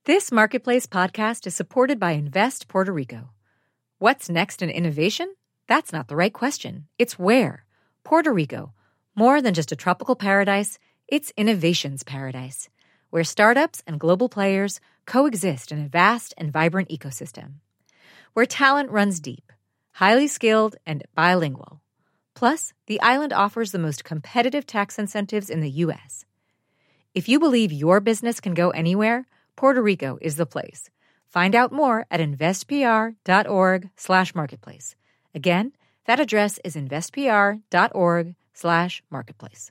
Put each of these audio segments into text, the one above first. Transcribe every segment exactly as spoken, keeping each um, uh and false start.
This Marketplace podcast is supported by Invest Puerto Rico. What's next in innovation? That's not the right question. It's where. Puerto Rico. More than just a tropical paradise, it's innovation's paradise, where startups and global players coexist in a vast and vibrant ecosystem. Where talent runs deep, highly skilled, and bilingual. Plus, the island offers the most competitive tax incentives in the U S. If you believe your business can go anywhere, Puerto Rico is the place. Find out more at investpr.org slash marketplace. Again, that address is investpr.org slash marketplace.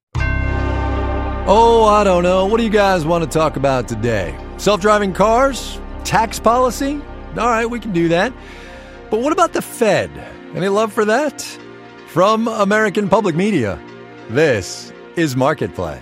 Oh, I don't know. What do you guys want to talk about today? Self-driving cars? Tax policy? All right, we can do that. But what about the Fed? Any love for that? From American Public Media, this is Marketplace.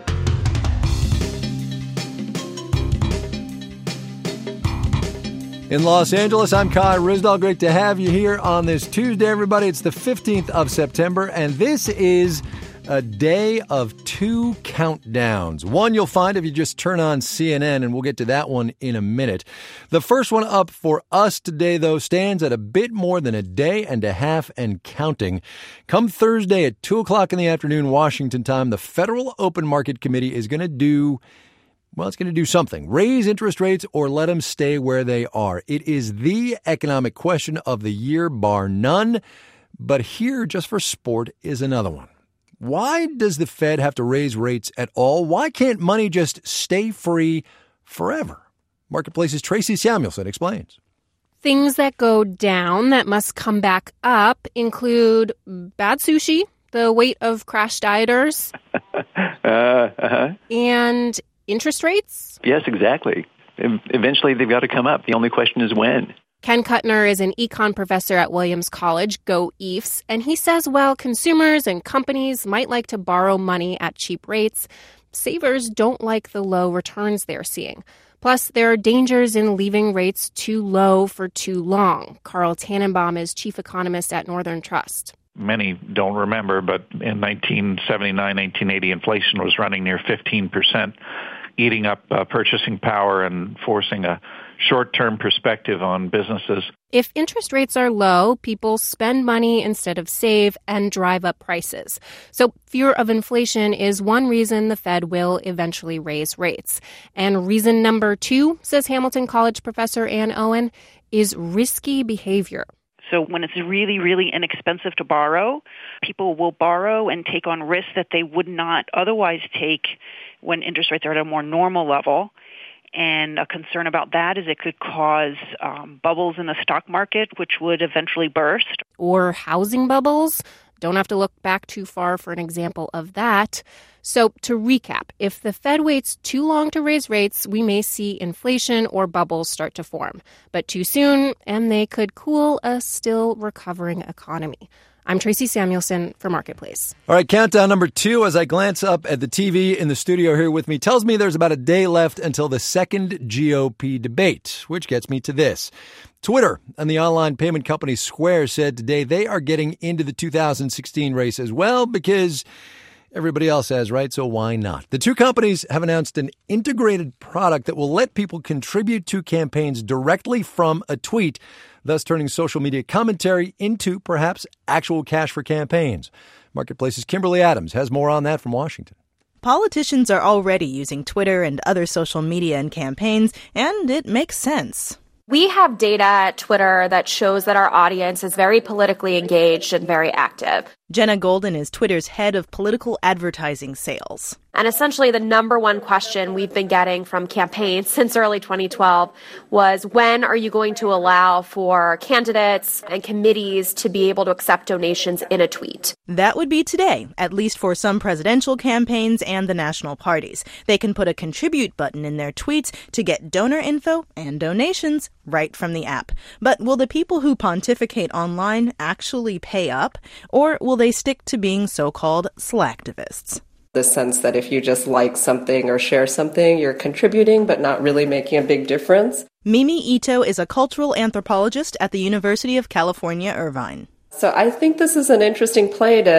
In Los Angeles, I'm Kai Ryssdal. Great to have you here on this Tuesday, everybody. It's the fifteenth of September, and this is a day of two countdowns. One you'll find if you just turn on C N N, and we'll get to that one in a minute. The first one up for us today, though, stands at a bit more than a day and a half and counting. Come Thursday at two o'clock in the afternoon, Washington time, the Federal Open Market Committee is going to do Well, it's going to do something. Raise interest rates or let them stay where they are. It is the economic question of the year, bar none. But here, just for sport, is another one. Why does the Fed have to raise rates at all? Why can't money just stay free forever? Marketplace's Tracy Samuelson explains. Things that go down that must come back up include bad sushi, the weight of crash dieters, uh, uh-huh. and interest rates? Yes, exactly. Eventually, they've got to come up. The only question is when. Ken Kuttner is an econ professor at Williams College, go E A F S, and he says while consumers and companies might like to borrow money at cheap rates, savers don't like the low returns they're seeing. Plus, there are dangers in leaving rates too low for too long. Carl Tannenbaum is chief economist at Northern Trust. Many don't remember, but in nineteen seventy-nine, nineteen eighty, inflation was running near fifteen percent. Eating up uh, purchasing power and forcing a short-term perspective on businesses. If interest rates are low, people spend money instead of save and drive up prices. So fear of inflation is one reason the Fed will eventually raise rates. And reason number two, says Hamilton College professor Ann Owen, is risky behavior. So when it's really, really inexpensive to borrow, people will borrow and take on risks that they would not otherwise take when interest rates are at a more normal level. And a concern about that is it could cause um, bubbles in the stock market, which would eventually burst. Or housing bubbles. Don't have to look back too far for an example of that. So to recap, if the Fed waits too long to raise rates, we may see inflation or bubbles start to form. But too soon, and they could cool a still recovering economy. I'm Tracy Samuelson for Marketplace. All right, countdown number two, as I glance up at the T V in the studio here with me, tells me there's about a day left until the second G O P debate, which gets me to this. Twitter and the online payment company Square said today they are getting into the two thousand sixteen race as well because everybody else has, right? So why not? The two companies have announced an integrated product that will let people contribute to campaigns directly from a tweet, thus turning social media commentary into perhaps actual cash for campaigns. Marketplace's Kimberly Adams has more on that from Washington. Politicians are already using Twitter and other social media in campaigns, and it makes sense. We have data at Twitter that shows that our audience is very politically engaged and very active. Jenna Golden is Twitter's head of political advertising sales. And essentially the number one question we've been getting from campaigns since early twenty twelve was, when are you going to allow for candidates and committees to be able to accept donations in a tweet? That would be today, at least for some presidential campaigns and the national parties. They can put a contribute button in their tweets to get donor info and donations right from the app. But will the people who pontificate online actually pay up? Or will they stick to being so-called slacktivists? The sense that if you just like something or share something, you're contributing but not really making a big difference. Mimi Ito is a cultural anthropologist at the University of California, Irvine. So I think this is an interesting play to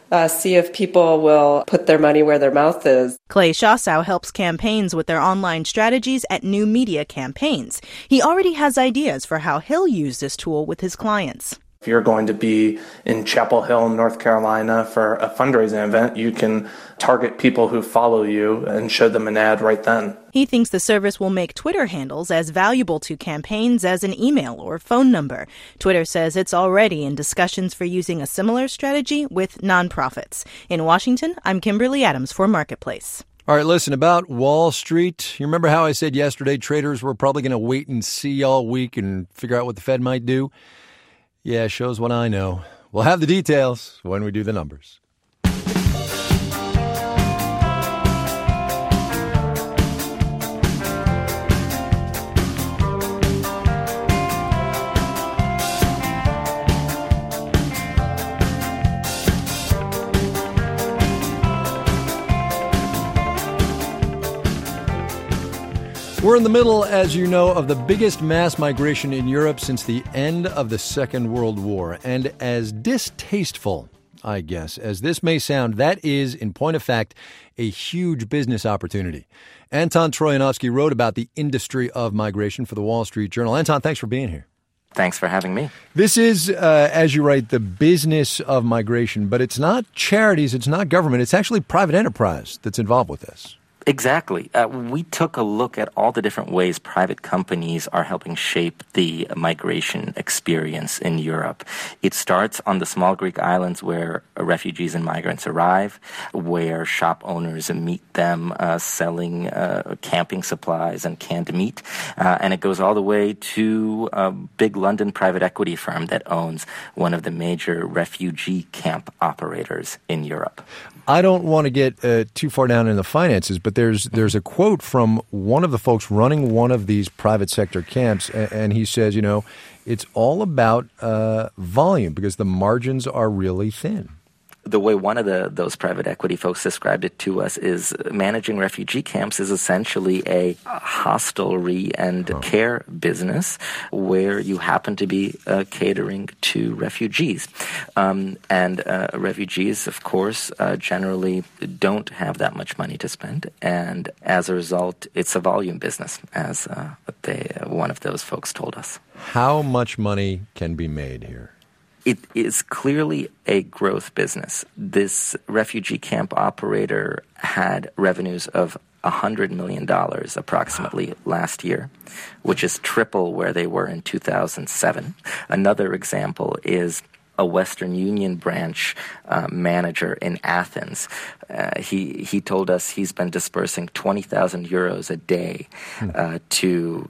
uh, see if people will put their money where their mouth is. Clay Shawsow helps campaigns with their online strategies at New Media Campaigns. He already has ideas for how he'll use this tool with his clients. If you're going to be in Chapel Hill, North Carolina for a fundraising event, you can target people who follow you and show them an ad right then. He thinks the service will make Twitter handles as valuable to campaigns as an email or phone number. Twitter says it's already in discussions for using a similar strategy with nonprofits. In Washington, I'm Kimberly Adams for Marketplace. All right, listen, about Wall Street, you remember how I said yesterday traders were probably going to wait and see all week and figure out what the Fed might do? Yeah, shows what I know. We'll have the details when we do the numbers. We're in the middle, as you know, of the biggest mass migration in Europe since the end of the Second World War. And as distasteful, I guess, as this may sound, that is, in point of fact, a huge business opportunity. Anton Troyanovsky wrote about the industry of migration for the Wall Street Journal. Anton, thanks for being here. Thanks for having me. This is, uh, as you write, the business of migration, but it's not charities, it's not government, it's actually private enterprise that's involved with this. Exactly. Uh, we took a look at all the different ways private companies are helping shape the migration experience in Europe. It starts on the small Greek islands where refugees and migrants arrive, where shop owners meet them uh, selling uh, camping supplies and canned meat. Uh, and it goes all the way to a big London private equity firm that owns one of the major refugee camp operators in Europe. I don't want to get uh, too far down in the finances, but there's there's a quote from one of the folks running one of these private sector camps, and, and he says, you know, it's all about uh, volume because the margins are really thin. The way one of the those private equity folks described it to us is managing refugee camps is essentially a hostelry and oh. care business where you happen to be uh, catering to refugees. Um, and uh, refugees, of course, uh, generally don't have that much money to spend. And as a result, it's a volume business, as uh, they, uh, one of those folks told us. How much money can be made here? It is clearly a growth business. This refugee camp operator had revenues of one hundred million dollars approximately last year, which is triple where they were in two thousand seven. Another example is a Western Union branch uh, manager in Athens. Uh, he he told us he's been dispersing twenty thousand euros a day uh, to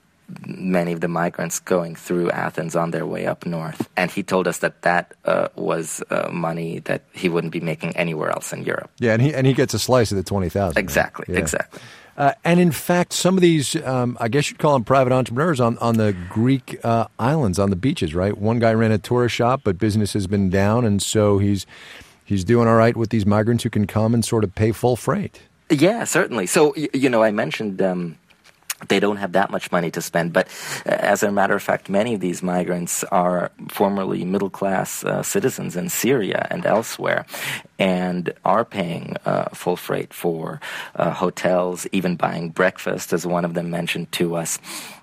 many of the migrants going through Athens on their way up north. And he told us that that uh, was uh, money that he wouldn't be making anywhere else in Europe. Yeah, and he and he gets a slice of the twenty thousand. Exactly, yeah. exactly. Uh, and in fact, some of these, um, I guess you'd call them private entrepreneurs on, on the Greek uh, islands, on the beaches, right? One guy ran a tourist shop, but business has been down, and so he's he's doing all right with these migrants who can come and sort of pay full freight. Yeah, certainly. So, you know, I mentioned Um, they don't have that much money to spend. But as a matter of fact, many of these migrants are formerly middle-class uh, citizens in Syria and elsewhere and are paying uh, full freight for uh, hotels, even buying breakfast, as one of them mentioned to us.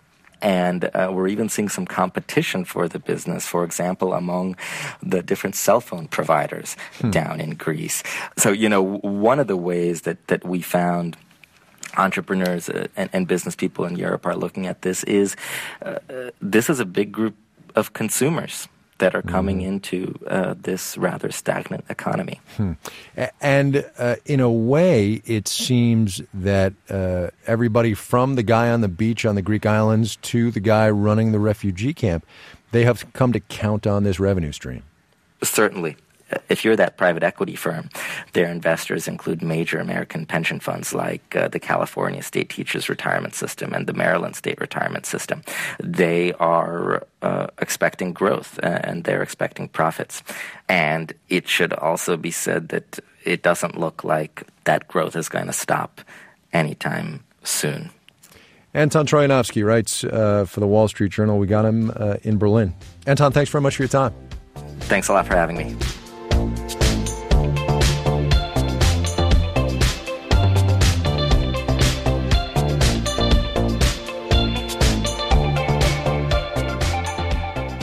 And uh, we're even seeing some competition for the business, for example, among the different cell phone providers hmm. down in Greece. So, you know, one of the ways that, that we found entrepreneurs uh, and, and business people in Europe are looking at this is uh, uh, this is a big group of consumers that are coming mm. into uh, this rather stagnant economy. Hmm. And uh, in a way, it seems that uh, everybody from the guy on the beach on the Greek islands to the guy running the refugee camp, they have come to count on this revenue stream. Certainly. If you're that private equity firm, their investors include major American pension funds like uh, the California State Teachers Retirement System and the Maryland State Retirement System. They are uh, expecting growth uh, and they're expecting profits. And it should also be said that it doesn't look like that growth is going to stop anytime soon. Anton Troyanovsky writes uh, for the Wall Street Journal. We got him uh, in Berlin. Anton, thanks very much for your time. Thanks a lot for having me.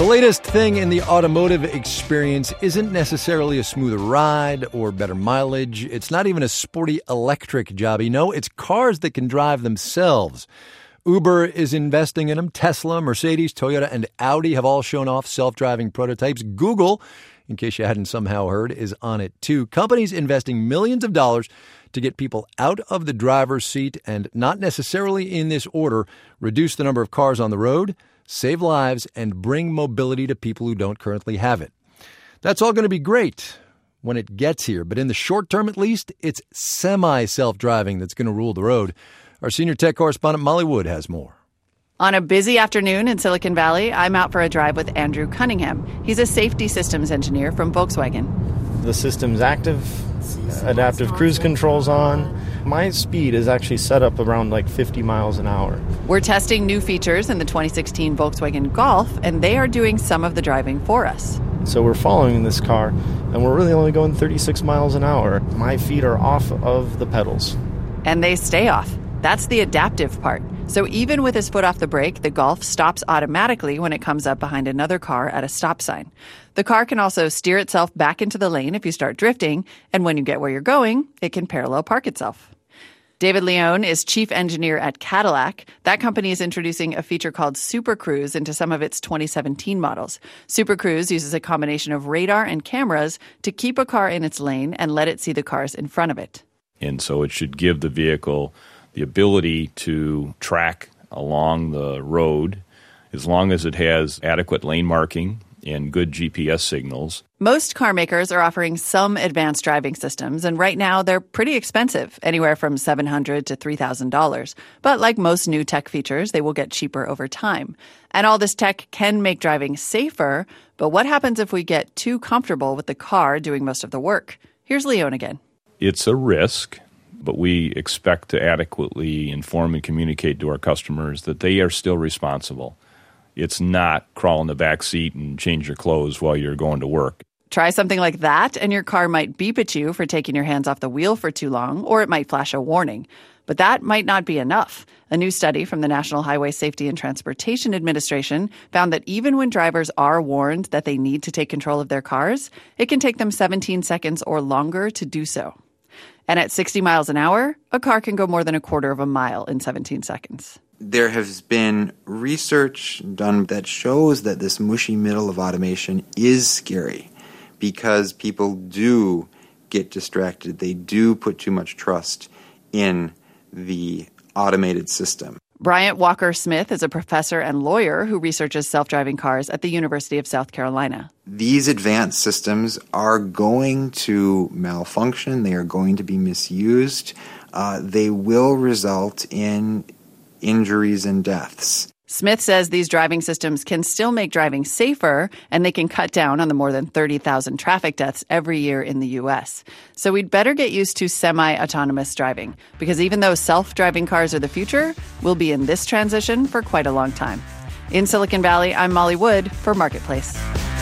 latest thing in the automotive experience isn't necessarily a smoother ride or better mileage. It's not even a sporty electric jobby. No, it's cars that can drive themselves. Uber is investing in them. Tesla, Mercedes, Toyota, and Audi have all shown off self-driving prototypes. Google, in case you hadn't somehow heard, is on it too. Companies investing millions of dollars to get people out of the driver's seat and, not necessarily in this order, reduce the number of cars on the road, save lives, and bring mobility to people who don't currently have it. That's all going to be great when it gets here, but in the short term at least, it's semi-self-driving that's going to rule the road. Our senior tech correspondent Molly Wood has more. On a busy afternoon in Silicon Valley, I'm out for a drive with Andrew Cunningham. He's a safety systems engineer from Volkswagen. The system's active, adaptive cruise controls on. My speed is actually set up around like fifty miles an hour. We're testing new features in the twenty sixteen Volkswagen Golf, and they are doing some of the driving for us. So we're following this car, and we're really only going thirty-six miles an hour. My feet are off of the pedals. And they stay off. That's the adaptive part. So even with his foot off the brake, the Golf stops automatically when it comes up behind another car at a stop sign. The car can also steer itself back into the lane if you start drifting, and when you get where you're going, it can parallel park itself. David Leone is chief engineer at Cadillac. That company is introducing a feature called Super Cruise into some of its twenty seventeen models. Super Cruise uses a combination of radar and cameras to keep a car in its lane and let it see the cars in front of it. And so it should give the vehicle the ability to track along the road as long as it has adequate lane marking and good G P S signals. Most car makers are offering some advanced driving systems, and right now they're pretty expensive, anywhere from seven hundred dollars to three thousand dollars. But like most new tech features, they will get cheaper over time. And all this tech can make driving safer, but what happens if we get too comfortable with the car doing most of the work? Here's Leone again. It's a risk, but we expect to adequately inform and communicate to our customers that they are still responsible. It's not crawl in the back seat and change your clothes while you're going to work. Try something like that, and your car might beep at you for taking your hands off the wheel for too long, or it might flash a warning. But that might not be enough. A new study from the National Highway Safety and Transportation Administration found that even when drivers are warned that they need to take control of their cars, it can take them seventeen seconds or longer to do so. And at sixty miles an hour, a car can go more than a quarter of a mile in seventeen seconds. There has been research done that shows that this mushy middle of automation is scary because people do get distracted. They do put too much trust in the automated system. Bryant Walker Smith is a professor and lawyer who researches self-driving cars at the University of South Carolina. These advanced systems are going to malfunction. They are going to be misused. Uh, they will result in injuries and deaths. Smith says these driving systems can still make driving safer, and they can cut down on the more than thirty thousand traffic deaths every year in the U S. So we'd better get used to semi-autonomous driving, because even though self-driving cars are the future, we'll be in this transition for quite a long time. In Silicon Valley, I'm Molly Wood for Marketplace.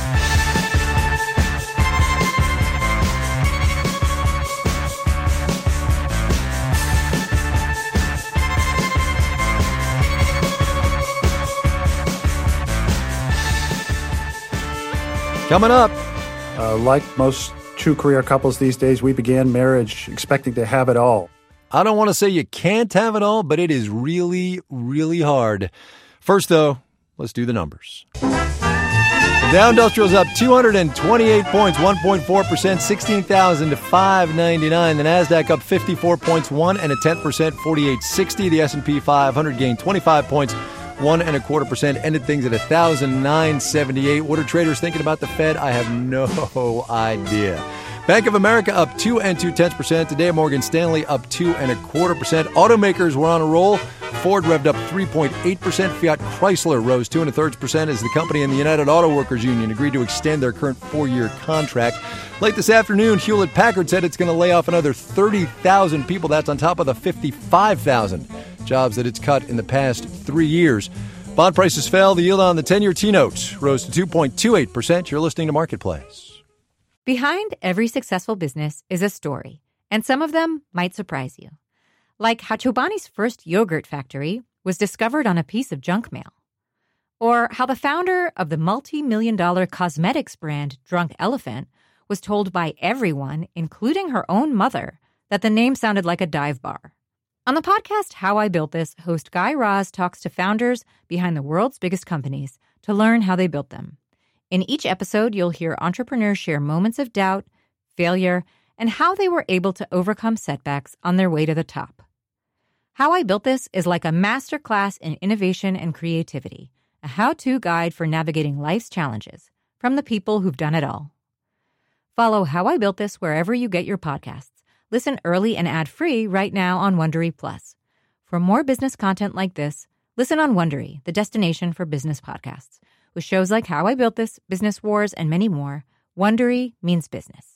Coming up. Uh, like most true career couples these days, we began marriage expecting to have it all. I don't want to say you can't have it all, but it is really, really hard. First, though, let's do the numbers. The Dow Industrial's up two hundred twenty-eight points, one point four percent, sixteen thousand five hundred ninety-nine. The Nasdaq up fifty-four points, one and a tenth percent, forty-eight sixty. The S and P five hundred gained twenty-five points, one and a quarter percent, ended things at one thousand nine hundred seventy-eight. What are traders thinking about the Fed? I have no idea. Bank of America up two and two tenths percent. Today, Morgan Stanley up two and a quarter percent. Automakers were on a roll. Ford revved up three point eight percent. Fiat Chrysler rose two and a third percent as the company and the United Auto Workers Union agreed to extend their current four-year contract. Late this afternoon, Hewlett Packard said it's going to lay off another thirty thousand people. That's on top of the fifty-five thousand jobs that it's cut in the past three years. Bond prices fell. The yield on the ten-year T-note rose to two point two eight percent. You're listening to Marketplace. Behind every successful business is a story, and some of them might surprise you. Like how Chobani's first yogurt factory was discovered on a piece of junk mail. Or how the founder of the multi-million dollar cosmetics brand Drunk Elephant was told by everyone, including her own mother, that the name sounded like a dive bar. On the podcast How I Built This, host Guy Raz talks to founders behind the world's biggest companies to learn how they built them. In each episode, you'll hear entrepreneurs share moments of doubt, failure, and how they were able to overcome setbacks on their way to the top. How I Built This is like a masterclass in innovation and creativity, a how-to guide for navigating life's challenges from the people who've done it all. Follow How I Built This wherever you get your podcasts. Listen early and ad-free right now on Wondery Plus. For more business content like this, listen on Wondery, the destination for business podcasts. With shows like How I Built This, Business Wars, and many more, Wondery means business.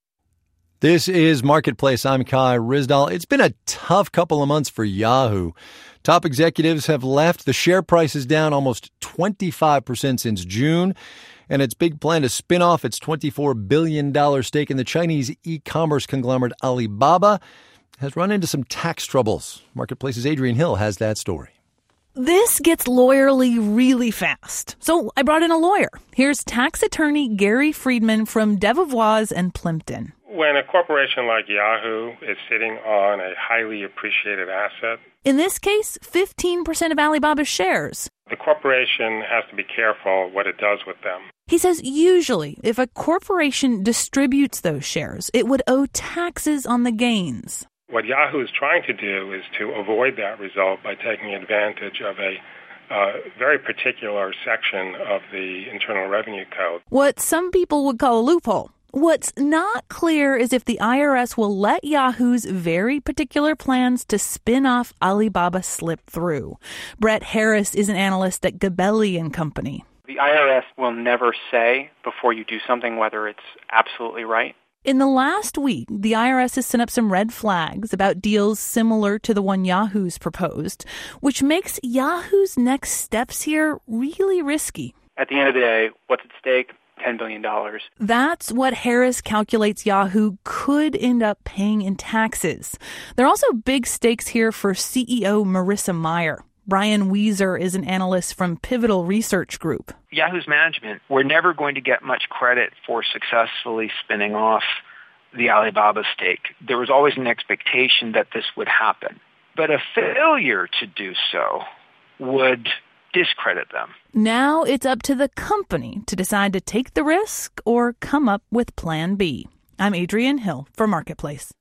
This is Marketplace. I'm Kai Ryssdal. It's been a tough couple of months for Yahoo. Top executives have left. The share price is down almost twenty-five percent since June. And its big plan to spin off its twenty-four billion dollars stake in the Chinese e-commerce conglomerate Alibaba has run into some tax troubles. Marketplace's Adrian Hill has that story. This gets lawyerly really fast. So I brought in a lawyer. Here's tax attorney Gary Friedman from Debevoise and Plimpton. When a corporation like Yahoo is sitting on a highly appreciated asset, in this case, fifteen percent of Alibaba's shares, the corporation has to be careful what it does with them. He says usually if a corporation distributes those shares, it would owe taxes on the gains. What Yahoo is trying to do is to avoid that result by taking advantage of a uh, very particular section of the Internal Revenue Code. What some people would call a loophole. What's not clear is if the I R S will let Yahoo's very particular plans to spin off Alibaba slip through. Brett Harris is an analyst at Gabelli and Company. The I R S will never say before you do something whether it's absolutely right. In the last week, the I R S has sent up some red flags about deals similar to the one Yahoo's proposed, which makes Yahoo's next steps here really risky. At the end of the day, what's at stake? ten billion dollars. That's what Harris calculates Yahoo could end up paying in taxes. There are also big stakes here for C E O Marissa Mayer. Brian Weiser is an analyst from Pivotal Research Group. Yahoo's management were never going to get much credit for successfully spinning off the Alibaba stake. There was always an expectation that this would happen. But a failure to do so would discredit them. Now it's up to the company to decide to take the risk or come up with Plan B. I'm Adrian Hill for Marketplace.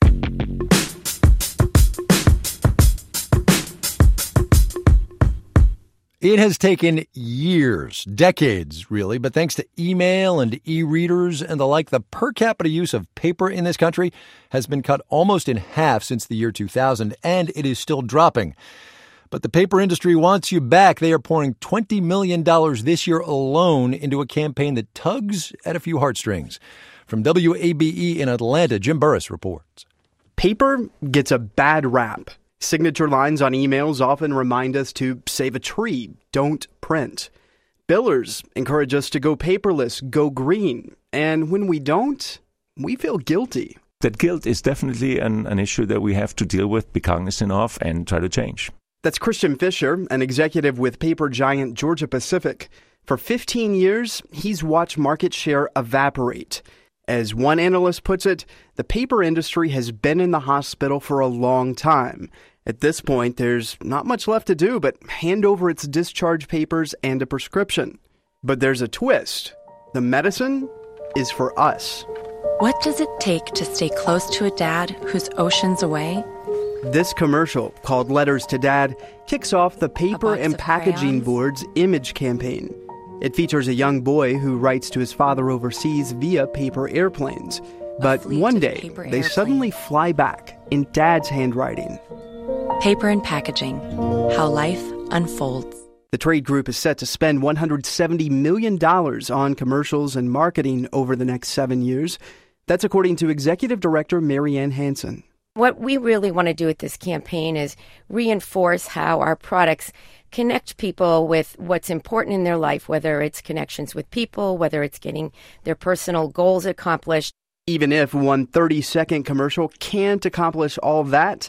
It has taken years, decades really, but thanks to email and e-readers and the like, the per capita use of paper in this country has been cut almost in half since the year two thousand, and it is still dropping. But the paper industry wants you back. They are pouring twenty million dollars this year alone into a campaign that tugs at a few heartstrings. From W A B E in Atlanta, Jim Burris reports. Paper gets a bad rap. Signature lines on emails often remind us to save a tree, don't print. Billers encourage us to go paperless, go green. And when we don't, we feel guilty. That guilt is definitely an, an issue that we have to deal with, be cognizant of, and try to change. That's Christian Fisher, an executive with paper giant Georgia Pacific. For fifteen years, he's watched market share evaporate. As one analyst puts it, the paper industry has been in the hospital for a long time. At this point, there's not much left to do but hand over its discharge papers and a prescription. But there's a twist. The medicine is for us. What does it take to stay close to a dad who's oceans away? This commercial, called Letters to Dad, kicks off the Paper and Packaging Board's image campaign. It features a young boy who writes to his father overseas via paper airplanes. But one day, they airplane. suddenly fly back in Dad's handwriting. Paper and Packaging, how life unfolds. The trade group is set to spend one hundred seventy million dollars on commercials and marketing over the next seven years. That's according to Executive Director Marianne Hansen. What we really want to do with this campaign is reinforce how our products connect people with what's important in their life, whether it's connections with people, whether it's getting their personal goals accomplished. Even if one thirty-second commercial can't accomplish all that,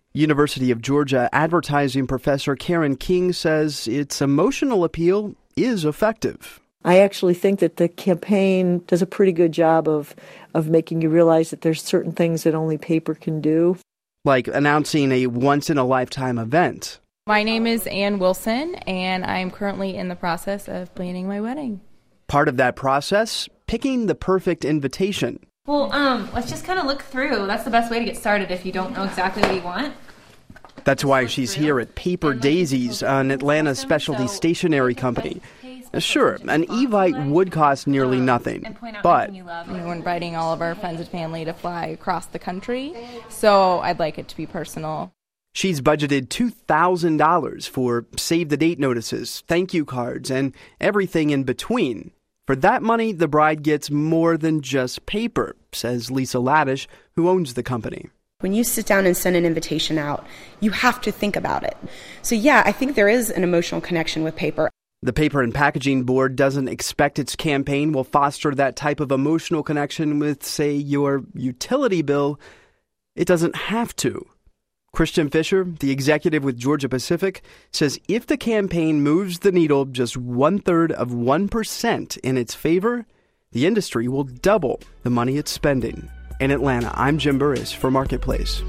University of Georgia advertising professor Karen King says its emotional appeal is effective. I actually think that the campaign does a pretty good job of, of making you realize that there's certain things that only paper can do. Like announcing a once-in-a-lifetime event. My name is Ann Wilson, and I'm currently in the process of planning my wedding. Part of that process, picking the perfect invitation. Well, um, let's just kind of look through. That's the best way to get started if you don't know exactly what you want. That's why she's here at Paper Daisies, an Atlanta specialty stationery company. Sure, an Evite would cost nearly nothing, but we're inviting all of our friends and family to fly across the country, so I'd like it to be personal. She's budgeted two thousand dollars for save-the-date notices, thank you cards, and everything in between. For that money, the bride gets more than just paper, says Lisa Laddish, who owns the company. When you sit down and send an invitation out, you have to think about it. So yeah, I think there is an emotional connection with paper. The Paper and Packaging Board doesn't expect its campaign will foster that type of emotional connection with, say, your utility bill. It doesn't have to. Christian Fisher, the executive with Georgia Pacific, says if the campaign moves the needle just one-third of one percent in its favor, the industry will double the money it's spending. In Atlanta, I'm Jim Burris for Marketplace.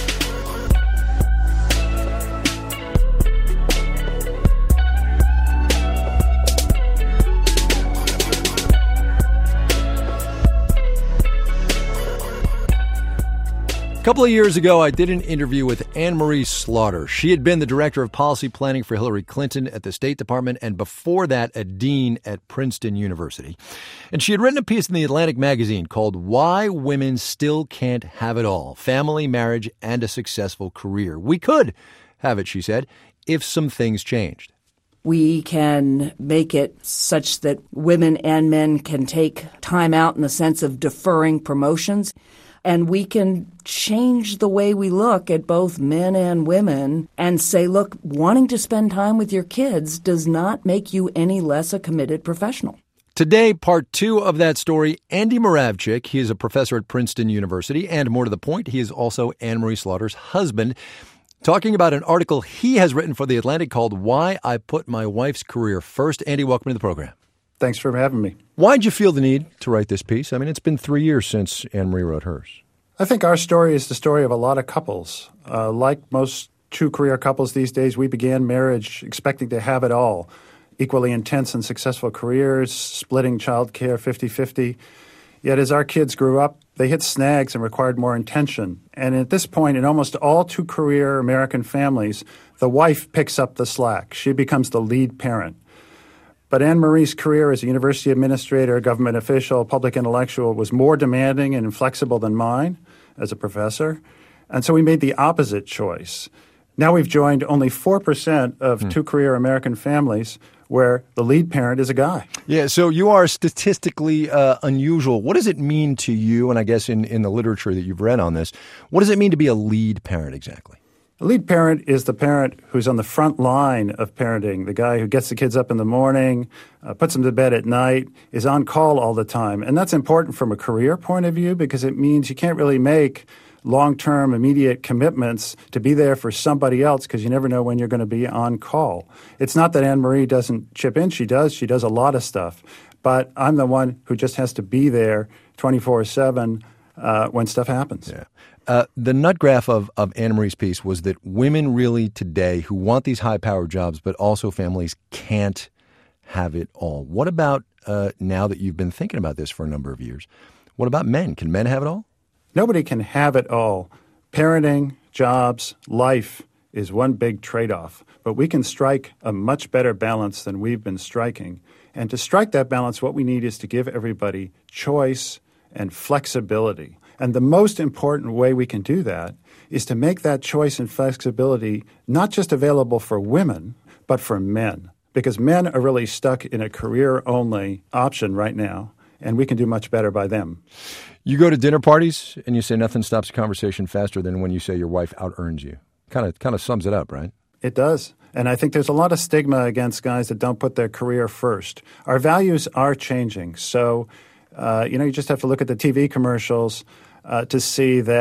A couple of years ago, I did an interview with Anne-Marie Slaughter. She had been the director of policy planning for Hillary Clinton at the State Department, and before that, a dean at Princeton University. And she had written a piece in the Atlantic magazine called Why Women Still Can't Have It All, Family, Marriage, and a Successful Career. We could have it, she said, if some things changed. We can make it such that women and men can take time out in the sense of deferring promotions. And we can change the way we look at both men and women and say, look, wanting to spend time with your kids does not make you any less a committed professional. Today, part two of that story, Andy Moravchik. He is a professor at Princeton University, and more to the point, he is also Anne-Marie Slaughter's husband, talking about an article he has written for The Atlantic called Why I Put My Wife's Career First. Andy, welcome to the program. Thanks for having me. Why'd you feel the need to write this piece? I mean, it's been three years since Anne-Marie wrote hers. I think our story is the story of a lot of couples. Uh, like most two-career couples these days, we began marriage expecting to have it all. Equally intense and successful careers, splitting childcare fifty-fifty. Yet as our kids grew up, they hit snags and required more attention. And at this point, in almost all two-career American families, the wife picks up the slack. She becomes the lead parent. But Anne-Marie's career as a university administrator, government official, public intellectual was more demanding and inflexible than mine as a professor. And so we made the opposite choice. Now we've joined only four percent of hmm. two-career American families where the lead parent is a guy. Yeah, so you are statistically uh, unusual. What does it mean to you, and I guess in, in the literature that you've read on this, what does it mean to be a lead parent exactly? A lead parent is the parent who's on the front line of parenting, the guy who gets the kids up in the morning, uh, puts them to bed at night, is on call all the time. And that's important from a career point of view because it means you can't really make long-term, immediate commitments to be there for somebody else because you never know when you're going to be on call. It's not that Anne-Marie doesn't chip in. She does. She does a lot of stuff. But I'm the one who just has to be there twenty-four seven uh, when stuff happens. Yeah. Uh, the nut graph of, of Anne-Marie's piece was that women really today who want these high-powered jobs, but also families, can't have it all. What about uh, now that you've been thinking about this for a number of years? What about men? Can men have it all? Nobody can have it all. Parenting, jobs, life is one big trade-off. But we can strike a much better balance than we've been striking. And to strike that balance, what we need is to give everybody choice and flexibility. And the most important way we can do that is to make that choice and flexibility not just available for women, but for men. Because men are really stuck in a career-only option right now, and we can do much better by them. You go to dinner parties, and you say nothing stops a conversation faster than when you say your wife out-earns you. Kind of, kind of sums it up, right? It does. And I think there's a lot of stigma against guys that don't put their career first. Our values are changing. So, uh, you know, you just have to look at the T V commercials Uh, to see that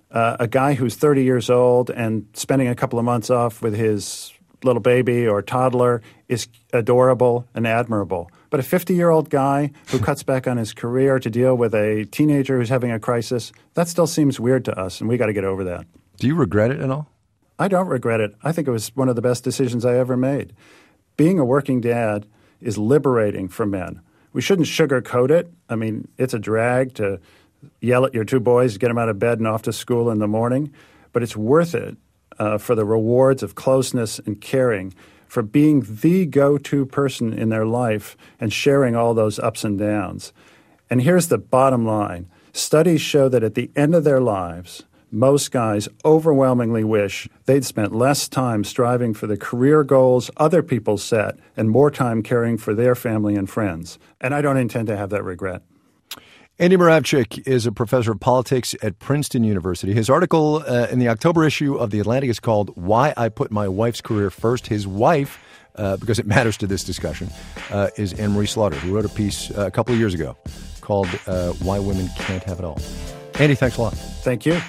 Uh, a guy who's thirty years old and spending a couple of months off with his little baby or toddler is adorable and admirable. But a fifty-year-old guy who cuts back on his career to deal with a teenager who's having a crisis, that still seems weird to us, and we got to get over that. Do you regret it at all? I don't regret it. I think it was one of the best decisions I ever made. Being a working dad is liberating for men. We shouldn't sugarcoat it. I mean, it's a drag to yell at your two boys, get them out of bed and off to school in the morning, but it's worth it uh, for the rewards of closeness and caring, for being the go-to person in their life and sharing all those ups and downs. And here's the bottom line. Studies show that at the end of their lives, most guys overwhelmingly wish they'd spent less time striving for the career goals other people set and more time caring for their family and friends. And I don't intend to have that regret. Andy Moravchik is a professor of politics at Princeton University. His article uh, in the October issue of The Atlantic is called Why I Put My Wife's Career First. His wife, uh, because it matters to this discussion, uh, is Anne Marie Slaughter, who wrote a piece uh, a couple of years ago called uh, Why Women Can't Have It All. Andy, thanks a lot. Thank you.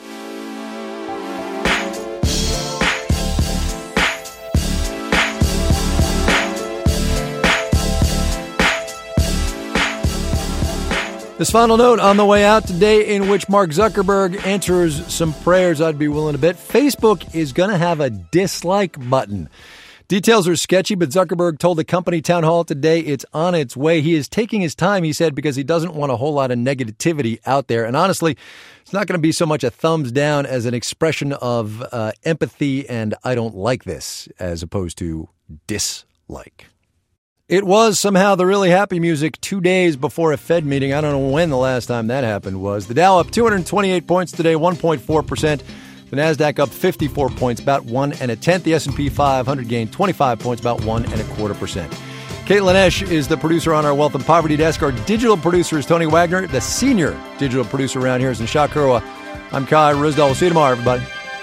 This final note on the way out today, in which Mark Zuckerberg answers some prayers I'd be willing to bet. Facebook is going to have a dislike button. Details are sketchy, but Zuckerberg told the company town hall today it's on its way. He is taking his time, he said, because he doesn't want a whole lot of negativity out there. And honestly, it's not going to be so much a thumbs down as an expression of uh, empathy and I don't like this, as opposed to dislike. It was somehow the really happy music two days before a Fed meeting. I don't know when the last time that happened was. The Dow up two hundred twenty-eight points today, one point four percent. The NASDAQ up fifty-four points, about one and a tenth. The S and P five hundred gained twenty-five points, about one and a quarter percent. Caitlin Esch is the producer on our Wealth and Poverty Desk. Our digital producer is Tony Wagner. The senior digital producer around here is Nishad Kurwa. I'm Kai Ryssdal. We'll see you tomorrow, everybody.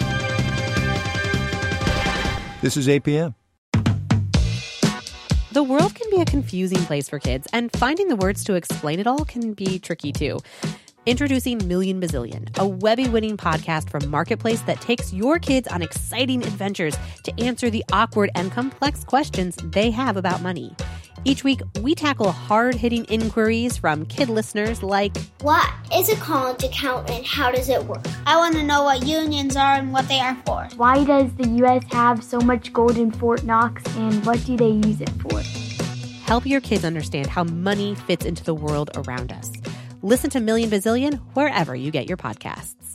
This is eight p.m. The world can be a confusing place for kids, and finding the words to explain it all can be tricky too. Introducing Million Bazillion, a Webby-winning podcast from Marketplace that takes your kids on exciting adventures to answer the awkward and complex questions they have about money. Each week, we tackle hard-hitting inquiries from kid listeners like, what is a current account and how does it work? I want to know what unions are and what they are for. Why does the U S have so much gold in Fort Knox and what do they use it for? Help your kids understand how money fits into the world around us. Listen to Million Bazillion wherever you get your podcasts.